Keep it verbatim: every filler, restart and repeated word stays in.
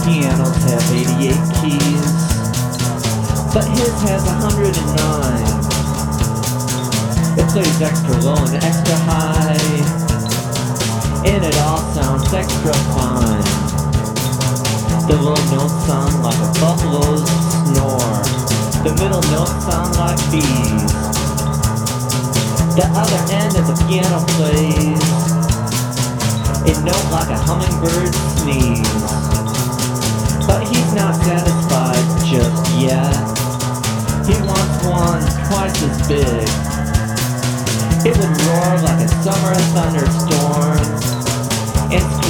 pianos have eighty-eight keys, but his has one hundred nine. It plays extra low and extra high, and it all sounds extra fine. The low notes sound like a buffalo's snore. The middle notes sound like bees. The other end of the piano plays a note like a hummingbird sneeze. But he's not satisfied just yet. He wants one twice as big. It would roar like a summer thunderstorm and